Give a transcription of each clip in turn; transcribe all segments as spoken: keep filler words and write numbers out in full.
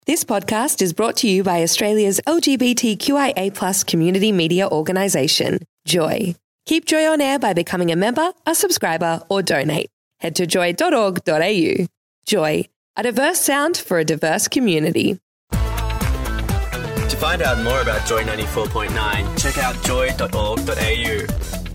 This podcast is brought to you by Australia's L G B T Q I A plus community media organisation, Joy. Keep Joy on air by becoming a member, a subscriber or donate. Head to joy dot org dot a u. Joy, a diverse sound for a diverse community. To find out more about Joy ninety-four point nine, check out joy dot org dot a u.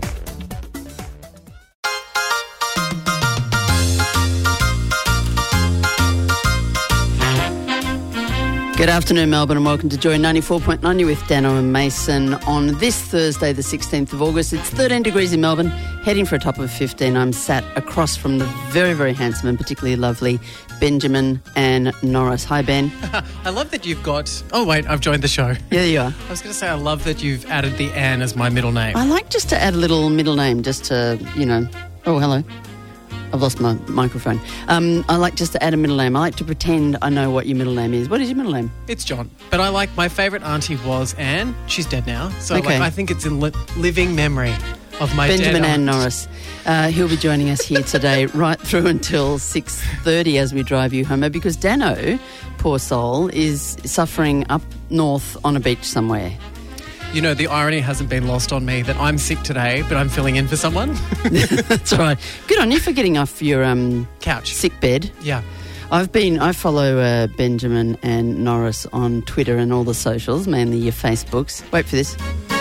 Good afternoon, Melbourne, and welcome to Joy ninety-four point nine. You're with Dano and Mason on this Thursday, the sixteenth of August. It's thirteen degrees in Melbourne, heading for a top of fifteen. I'm sat across from the very, very handsome and particularly lovely Benjamin and Norris. Hi, Ben. I love that you've got... Oh, wait, I've joined the show. Yeah, you are. I was going to say I love that you've added the Anne as my middle name. I like just to add a little middle name just to, you know... Oh, hello. I've lost my microphone. Um, I like just to add a middle name. I like to pretend I know what your middle name is. What is your middle name? It's John. But I like... My favourite auntie was Anne. She's dead now. So Okay. like, I think it's in li- living memory of my Benjamin dead and aunt. Norris. Uh, he'll be joining us here today right through until six thirty as we drive you home, because Dano, poor soul, is suffering up north on a beach somewhere. You know, the irony hasn't been lost on me that I'm sick today, but I'm filling in for someone. That's right. Good on you for getting off your um, Couch. sick bed. Yeah. I've been, I follow uh, Benjamin and Norris on Twitter and all the socials, mainly your Facebooks. Wait for this.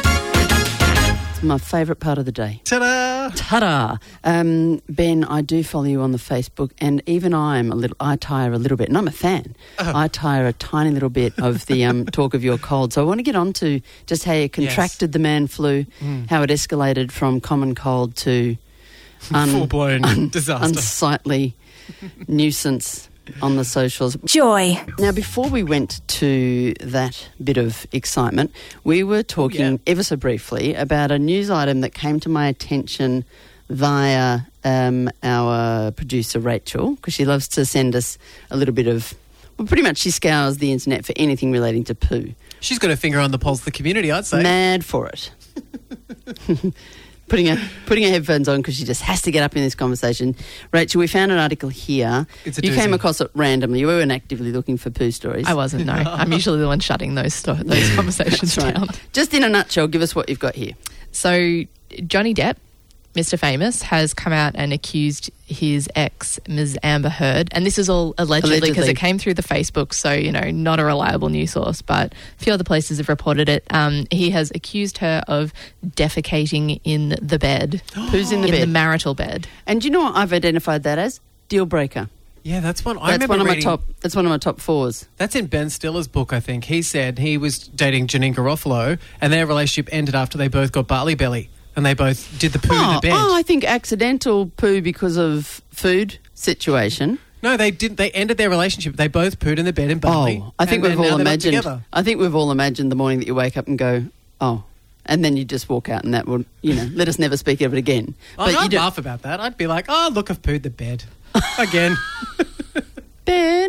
It's my favourite part of the day. Ta-da! Ta-da! Um, Ben, I do follow you on the Facebook, and even I'm a little, I tire a little bit, and I'm a fan. Oh. I tire a tiny little bit of the um, talk of your cold. So I want to get on to just how you contracted Yes. the man flu, Mm. how it escalated from common cold to un- Full-blown un- disaster. unsightly nuisance on the socials. Joy. Now, before we went to that bit of excitement, we were talking Oh, yeah. ever so briefly about a news item that came to my attention via um, our producer, Rachel, because she loves to send us a little bit of... Well, pretty much she scours the internet for anything relating to poo. She's got a finger on the pulse of the community, I'd say. Mad for it. Putting her, putting her headphones on because she just has to get up in this conversation. Rachel, we found an article here. It's a you came doozy. across it randomly. You weren't actively looking for poo stories. I wasn't, no. I'm usually the one shutting those sto- those conversations That's right. down. Just in a nutshell, give us what you've got here. So Johnny Depp, Mister Famous, has come out and accused his ex, Miz Amber Heard, and this is all allegedly because Allegedly. it came through the Facebook, so, you know, not a reliable news source, but a few other places have reported it. Um, he has accused her of defecating in the bed. Who's in the in bed? the marital bed. And do you know what I've identified that as? Deal breaker. Yeah, that's one. I That's remember one of my reading, top. That's one of my top fours. That's in Ben Stiller's book, I think. He said he was dating Janine Garofalo, and their relationship ended after they both got barley belly, and they both did the poo in Oh, the bed. oh, I think accidental poo because of food situation. No, they didn't. They ended their relationship. They both pooed in the bed in barley. Oh, I think and we've then now all they're not imagined. together. I think we've all imagined the morning that you wake up and go, oh, and then you just walk out, and that will, you know, let us never speak of it again. I'd you don't- laugh about that. I'd be like, oh, look, I've pooed the bed. Again. Ben.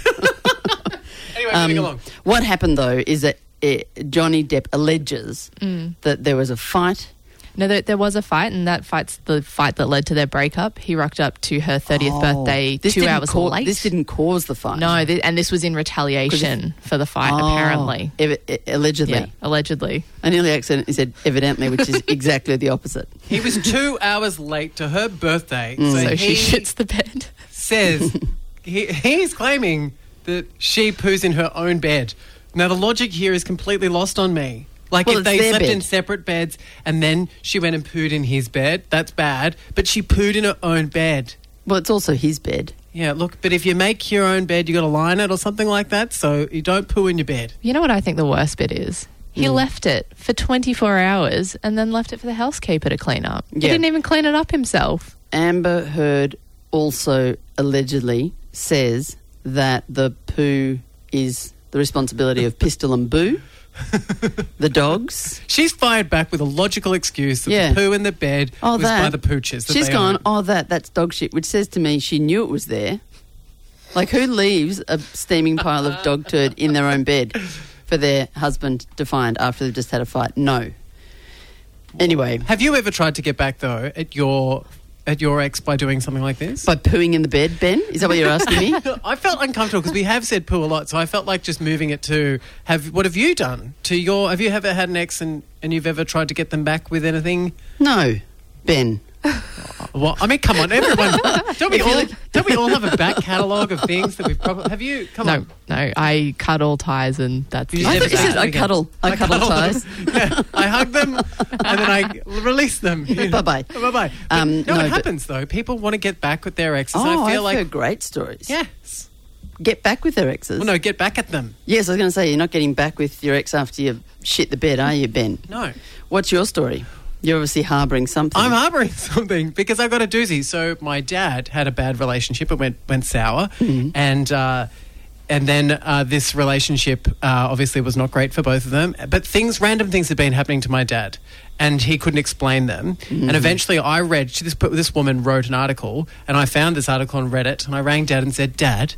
Anyway, Um, moving along. What happened though is that uh, Johnny Depp alleges Mm. that there was a fight. No, there, there was a fight, and that fight's the fight that led to their breakup. He rocked up to her thirtieth Oh, birthday this two didn't hours cau- late. This didn't cause the fight. No, th- and this was in retaliation for the fight, Oh, apparently. ev- e- allegedly. Yeah, allegedly. I nearly accidentally said evidently, which is exactly the opposite. He was two hours late to her birthday. Mm. So he she shits the bed. says he, he's claiming that she poos in her own bed. Now, the logic here is completely lost on me. Like, Well, if it's they their slept bed. in separate beds and then she went and pooed in his bed, that's bad. But she pooed in her own bed. Well, it's also his bed. Yeah, look, but if you make your own bed, you got to lie in it or something like that, so you don't poo in your bed. You know what I think the worst bit is? He Mm. left it for twenty-four hours and then left it for the housekeeper to clean up. He Yeah. didn't even clean it up himself. Amber Heard also allegedly says that the poo is the responsibility of Pistol and Boo, the dogs. She's fired back with a logical excuse that Yeah. the poo in the bed Oh, was that. by the pooches. that She's they gone, own. oh, that, that's dog shit, which says to me she knew it was there. Like, who leaves a steaming pile of dog turd in their own bed for their husband to find after they've just had a fight? No. Anyway. Have you ever tried to get back, though, at your at your ex by doing something like this? By pooing in the bed, Ben? Is that what you're asking me? I felt uncomfortable because we have said poo a lot, so I felt like just moving it to have. What have you done to your? Have you ever had an ex and, and you've ever tried to get them back with anything? No, Ben. Well, I mean, come on, everyone. Don't we If you all? look- Don't we all have a back catalogue of things that we've probably? Have you? Come No, on. no, I cut all ties and that's You I never thought you done said that I again. cuddle. I, cuddle, ties. Yeah, I hug them and then I release them. Bye-bye. Bye-bye. But Um, no, no, it but- happens, though. People want to get back with their exes. Oh, and I feel I've like... heard great stories. Yes. Get back with their exes. Well, no, get back at them. Yes, I was going to say, you're not getting back with your ex after you shit the bed, are you, Ben? No. What's your story? You're obviously harbouring something. I'm harbouring something because I got a doozy. So my dad had a bad relationship. It went went sour. Mm-hmm. And... Uh, And then uh, this relationship uh, obviously was not great for both of them. But things, random things had been happening to my dad and he couldn't explain them. Mm-hmm. And eventually I read, she, this, this woman wrote an article and I found this article on Reddit and I rang Dad and said, Dad,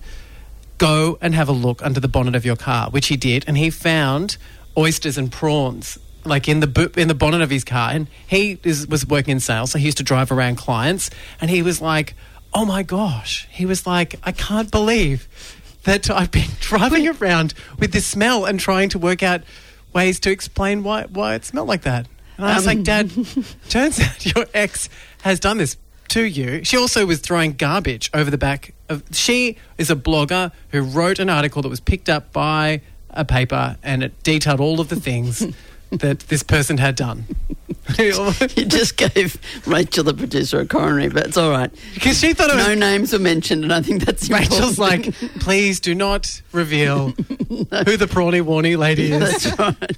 go and have a look under the bonnet of your car, which he did. And he found oysters and prawns like in the bo- in the bonnet of his car. And he is, was working in sales, so he used to drive around clients. And he was like, oh my gosh. He was like, I can't believe that I've been driving around with this smell and trying to work out ways to explain why why it smelled like that. And I was Um. like, Dad, turns out your ex has done this to you. She also was throwing garbage over the back of... She is a blogger who wrote an article that was picked up by a paper and it detailed all of the things that this person had done. You just gave Rachel, the producer, a coronary, but it's all right. Because she thought it was... No names were mentioned, and I think that's important. Rachel's like, please do not reveal who the prawny warny lady is. That's right.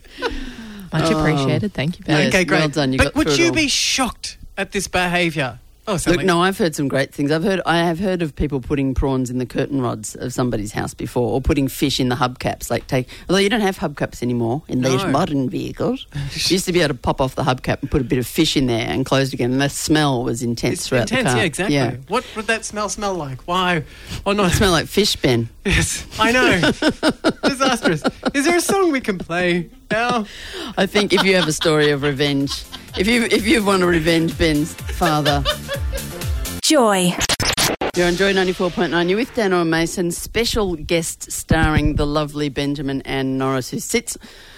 much Oh. appreciated. Thank you, Ben. Yes, Okay, great. well done, you but got would through it you all. be shocked at this behaviour? Oh, Look, something. no, I've heard some great things. I've heard, I have heard of people putting prawns in the curtain rods of somebody's house before, or putting fish in the hubcaps. Like take, although you don't have hubcaps anymore in these No. modern vehicles, you used to be able to pop off the hubcap and put a bit of fish in there and close it again. And the smell was intense It's throughout intense, the car. yeah, exactly. Yeah. What would that smell smell like? Why? Oh, no. It smelled like fish, Ben. Yes, I know. Disastrous. Is there a song we can play now? I think if you have a story of revenge, if you if you want to revenge Ben's father. Joy. You're on Joy ninety-four point nine. You're with Dano and Mason. Special guest starring the lovely Benjamin Ann Norris, who sits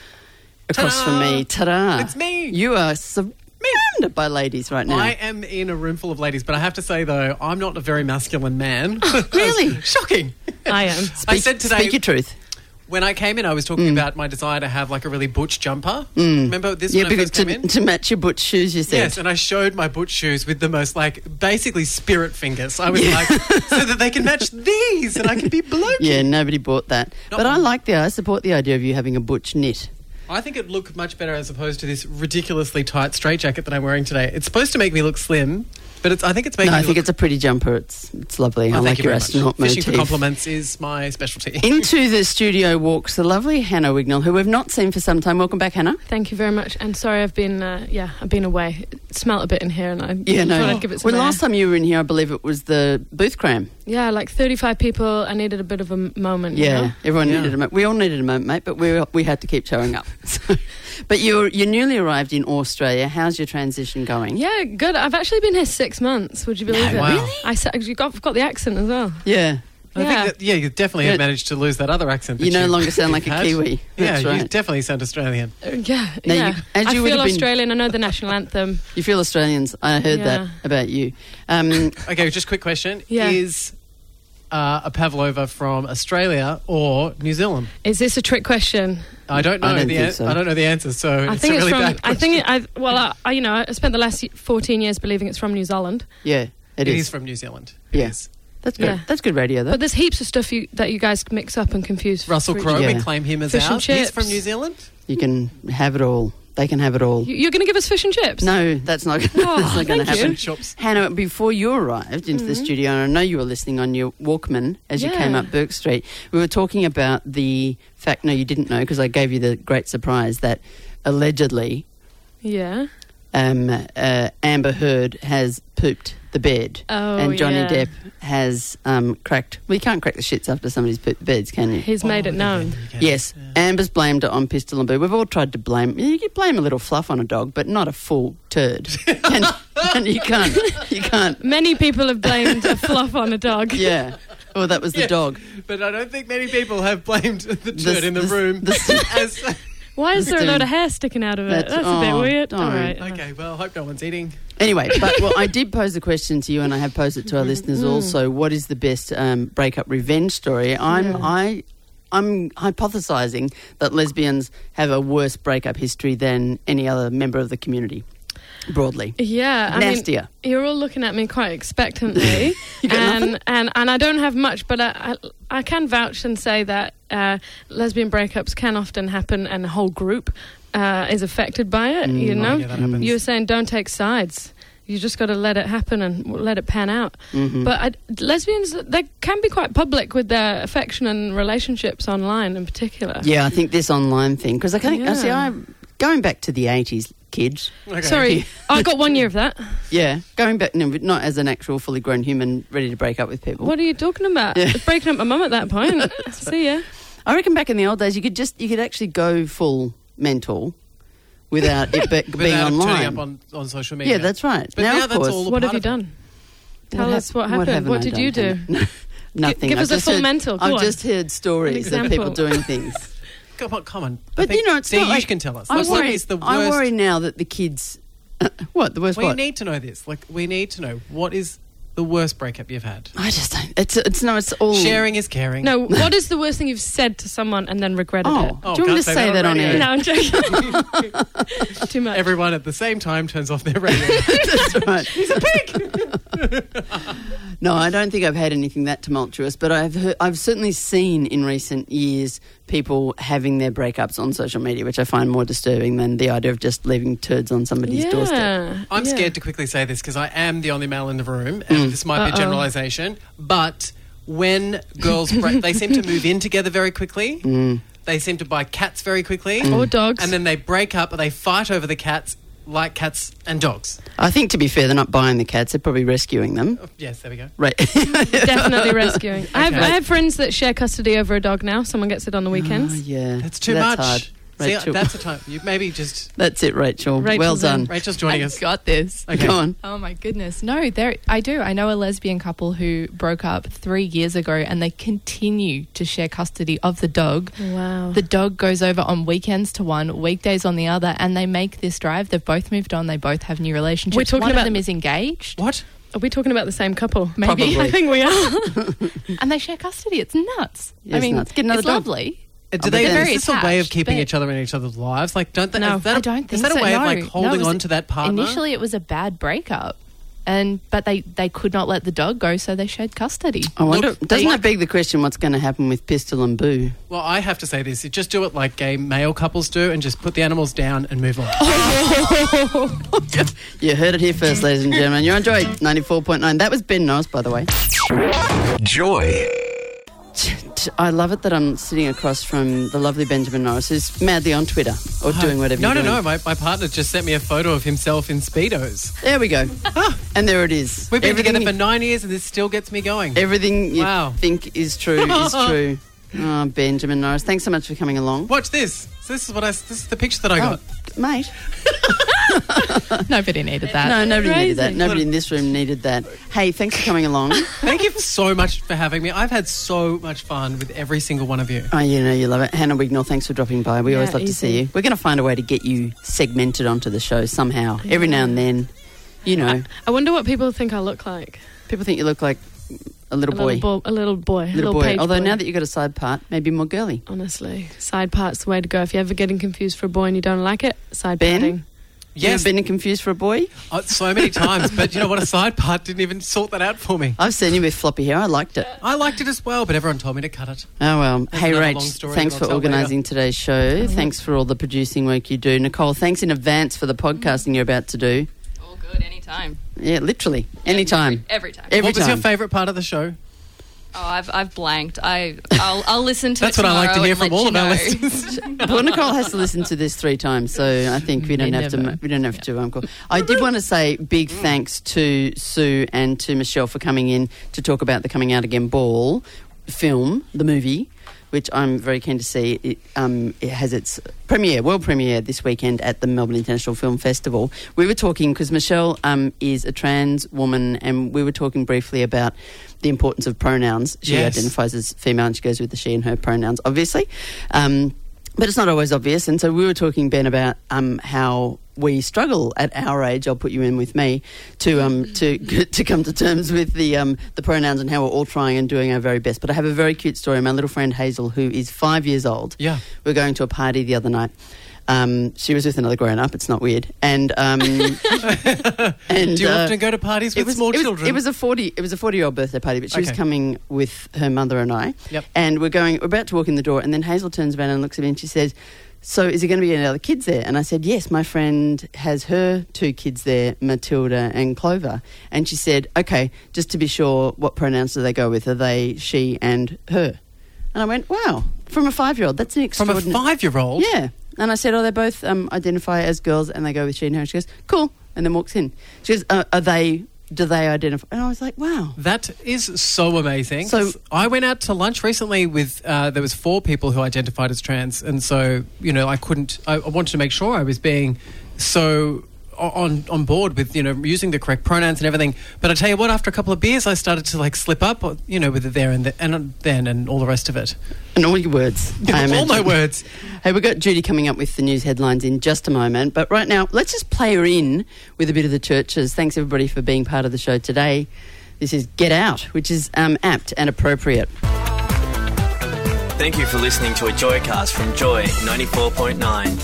across Ta-da! from me. Ta-da! It's me. You are surrounded by ladies right now. I am in a room full of ladies, but I have to say, though, I'm not a very masculine man. Really? Shocking. I am. I said today... Speak your truth. When I came in, I was talking about my desire to have like a really butch jumper. Remember this Yeah, when I because first came to, in? to match your butch shoes, you said. Yes, and I showed my butch shoes with the most like basically spirit fingers. I was like, so that they can match these and I can be blokey. Yeah, nobody bought that. Not but I one. like the, I support the idea of you having a butch knit. I think it'd look much better as opposed to this ridiculously tight straitjacket that I'm wearing today. It's supposed to make me look slim, but it's I think it's making No, I me think look... it's a pretty jumper. It's it's lovely. Oh, I thank like you your very astronaut much. Fishing motif. for compliments is my specialty. Into the studio walks the lovely Hannah Wignall, who we've not seen for some time. Welcome back, Hannah. Thank you very much. And sorry, I've been uh, yeah, I've been away. It smelt a bit in here, and I Yeah, no. thought I'd give it some Well, air. last time you were in here, I believe it was the booth cram. Yeah, like thirty-five people. I needed a bit of a m- moment. you Yeah, know? everyone Yeah. needed a moment. We all needed a moment, mate, but we we had to keep showing up. So, but you're you newly arrived in Australia. How's your transition going? Yeah, good. I've actually been here six months. Would you believe No, it? wow. really? I sa- you got got the accent as well. Yeah. I Yeah. think that, yeah, you definitely Yeah. have managed to lose that other accent. that You no you- longer sound like a had. Kiwi. Yeah, That's you right. definitely sound Australian. Uh, yeah, Now, you- yeah. as I you would feel have been- Australian. I know the national anthem. You feel Australians. I heard that Yeah. about you. Um, Okay, just quick question. Yeah. Is uh, a pavlova from Australia or New Zealand? Is this a trick question? I don't know I don't the think an- so. I don't know the answer, so I it's think a it's really from. bad I question. think. It, I well, I, I you know, I spent the last fourteen years believing it's from New Zealand. yeah, it it is. is from New Zealand. It Yeah. is. That's good. Yeah. That's good radio, though. But there's heaps of stuff you, that you guys mix up and confuse. Russell for each Crowe, other. Yeah. we claim him as Fish and ours. He's chips. from New Zealand. You can have it all. They can have it all. You- You're going to give us fish and chips? No, that's not, that's not going to thank you. happen. And shops. Hannah, before you arrived into the studio, and I know you were listening on your Walkman as you Yeah. came up Burke Street, we were talking about the fact, no, you didn't know because I gave you the great surprise that allegedly Yeah. um, uh, Amber Heard has pooped the bed, Oh, and Johnny yeah. Depp has um, cracked. Well, you can't crack the shits after somebody's pooped the beds, can you? He's made it known. Yes, Amber's blamed it on Pistol and Boo. We've all tried to blame. You can blame a little fluff on a dog, but not a full turd. and, and you can't. You can't. Many people have blamed a fluff on a dog. Yeah. Well, that was the Yeah, dog. But I don't think many people have blamed the turd The- in the, the- room the- as... Why is there a Dude. load of hair sticking out of it? That's- That's, a bit oh, weird. don't. All right. Okay, well, I hope no one's eating. Anyway, but well, I did pose a question to you, and I have posed it to our listeners Mm. also. What is the best um, breakup revenge story? I'm Yeah. I. I'm hypothesising that lesbians have a worse breakup history than any other member of the community, broadly. Yeah, I Nastier. mean, you're all looking at me quite expectantly, You got and, nothing? and and I don't have much, but I I, I can vouch and say that uh, lesbian breakups can often happen, and the whole group uh, is affected by it. Mm. You Oh, know, yeah, that happens. you were saying don't take sides. You just got to let it happen and let it pan out. Mhm. But I, lesbians, they can be quite public with their affection and relationships online, in particular. Yeah, I think this online thing, because I think I see. Yeah. I going back to the eighties, kids. Okay. Sorry, I got one year of that. Yeah, going back, no, but not as an actual fully grown human ready to break up with people. What are you talking about? Yeah. I was breaking up my mum at that point. See ya. I reckon back in the old days, you could just you could actually go full mental without it be, being Without online. turning up on, on social media. Yeah, that's right. But now, now of that's course, all a What part have you of it. done? Tell hap- us what happened. haven't What I did you do? done? Nothing. give I've us a just full heard, mental. Go I've on. just heard stories An of people example. doing things. Come on, come on. I But think- you know, it's see, not you like, can tell us. I Like, what worry, is the worst? I worry now that the kids. what the worst? We what? need to know this. Like, we need to know what is the worst breakup you've had. I just don't. It's it's no. It's all Sharing is caring. No, what is the worst thing you've said to someone and then regretted Oh, it? Oh, do you want me can't to say that on radio. air? No, I'm joking. Too much. Everyone at the same time turns off their radio. That's right. He's a pig. No, I don't think I've had anything that tumultuous, but I've heard, I've certainly seen in recent years people having their breakups on social media, which I find more disturbing than the idea of just leaving turds on somebody's yeah. doorstep. I'm yeah. scared to quickly say this because I am the only male in the room, and this might be Uh-oh. a generalisation, but when girls break, they seem to move in together very quickly. Mm. They seem to buy cats very quickly. Or dogs. And then they break up and they fight over the cats like cats and dogs. I think, to be fair, they're not buying the cats; they're probably rescuing them. Oh, yes, there we go. Right. Definitely rescuing. I, have, Okay. I have friends that share custody over a dog now. Someone gets it on the Oh, weekends. yeah, That's too that's much. Hard. See, Rachel. that's a time. You maybe just. That's it, Rachel. Rachel's well done. in. Rachel's joining I've us. got this. Okay. Go on. Oh my goodness. No, there I do. I know a lesbian couple who broke up three years ago and they continue to share custody of the dog. Wow. The dog goes over on weekends to one, weekdays on the other, and they make this drive. They've both moved on. They both have new relationships. We're talking one about- of them is engaged. What? Are we talking about the same couple? Maybe. Probably. I think we are. And they share custody. It's nuts. Yeah, I it's mean, nuts. Get another it's dog. lovely. Do but they? then- Is this a way of attached, keeping but- each other in each other's lives? Like, don't they? No, is that a- I don't think Is that so. a way no. of like No, holding it was- on to that partner? Initially, it was a bad breakup, and but they, they could not let the dog go, so they shared custody. I wonder. Look, doesn't like- that beg the question? What's going to happen with Pistol and Boo? Well, I have to say this: you just do it like gay male couples do, and just put the animals down and move on. You heard it here first, ladies and gentlemen. You're on Joy ninety-four point nine. That was Ben Norris, by the way. Joy. I love it that I'm sitting across from the lovely Benjamin Norris, who's madly on Twitter or doing whatever No, you're no, doing. no. My, my partner just sent me a photo of himself in Speedos. There we go. And there it is. We've been Everything- together for nine years, and this still gets me going. Everything you Wow. think is true is true. Oh, Benjamin Norris, thanks so much for coming along. Watch this. So this is what I. This is the picture that I got. Oh, mate. Nobody needed that. No, nobody needed that. Crazy. Nobody in this room needed that. Hey, thanks for coming along. Thank you so much for having me. I've had so much fun with every single one of you. Oh, you know, you love it. Hannah Wignall, thanks for dropping by. We Yeah, always love to easy. see you. We're going to find a way to get you segmented onto the show somehow. Every now and then, you know, I wonder what people think I look like. people think you look like a little A boy. little, bo- a little boy. a Little little boy. page Although boy. now that you've got a side part, maybe more girly. Honestly, side part's the way to go. If you're ever getting confused for a boy and you don't like it, side Ben? parting. You Yes, ever been confused for a boy? uh, so many times. But you know what? A side part didn't even sort that out for me. I've seen you with floppy hair. I liked it. I liked it as well, but everyone told me to cut it. Oh, well. That's hey, another Rach, long story thanks that for I'll tell organising today's show. Thanks for all the producing work you do. Nicole, thanks in advance for the podcasting you're about to do. All good, anytime. Yeah, literally. Anytime. Every time. Every what was time. your favourite part of the show? Oh, I've I've blanked. I I'll I'll listen to That's it what I like to tomorrow hear and from let all you of our know. listeners. Well, Nicole has to listen to this three times, so I think we don't Me have never. to. We don't have to. Um, call. I did want to say big thanks to Sue and to Michelle for coming in to talk about the Coming Out Again Ball film, the movie, which I'm very keen to see. It, um, it has its premiere, world premiere this weekend at the Melbourne International Film Festival. We were talking, because Michelle um, is a trans woman, and we were talking briefly about the importance of pronouns. She Yes. identifies as female and she goes with the she and her pronouns, obviously. Um, but it's not always obvious. And so we were talking, Ben, about um, how we struggle at our age, I'll put you in with me, to um to to come to terms with the um the pronouns and how we're all trying and doing our very best. But I have a very cute story. My little friend Hazel, who is five years old, Yeah. we're going to a party the other night. Um, she was with another grown-up. It's not weird. And um, and Do you uh, often go to parties with it was, small it was, children? It was a forty. It was a forty-year-old birthday party, but she was Okay. coming with her mother and I. Yep. And we're going. We're about to walk in the door, and then Hazel turns around and looks at me, and she says, "So, is there going to be any other kids there?" And I said, "Yes, my friend has her two kids there, Matilda and Clover." And she said, "Okay, just to be sure, what pronouns do they go with? Are they she and her?" And I went, "Wow, from a five-year-old, that's an From a extraordinary." five-year-old? Yeah. And I said, "Oh, they both um, identify as girls and they go with she and her." And she goes, "Cool." And then walks in. She goes, uh, "Are they, do they identify?" And I was like, wow. That is so amazing. So- 'Cause I went out to lunch recently with, uh, there was four people who identified as trans. And so, you know, I couldn't, I, I wanted to make sure I was being so on on board with, you know, using the correct pronouns and everything. But I tell you what, after a couple of beers, I started to like slip up, you know, with it there and, the, and then and all the rest of it. And all your words. I all imagine. my words. Hey, we've got Judy coming up with the news headlines in just a moment. But right now, let's just play her in with a bit of the churches. Thanks, everybody, for being part of the show today. This is Get Out, which is um, apt and appropriate. Thank you for listening to a Joycast from Joy ninety-four point nine.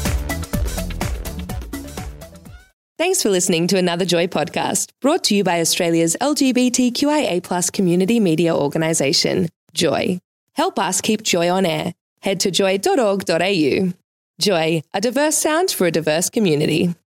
Thanks for listening to another Joy podcast, brought to you by Australia's L G B T Q I A plus community media organisation, Joy. Help us keep Joy on air. Head to joy dot org dot a u. Joy, a diverse sound for a diverse community.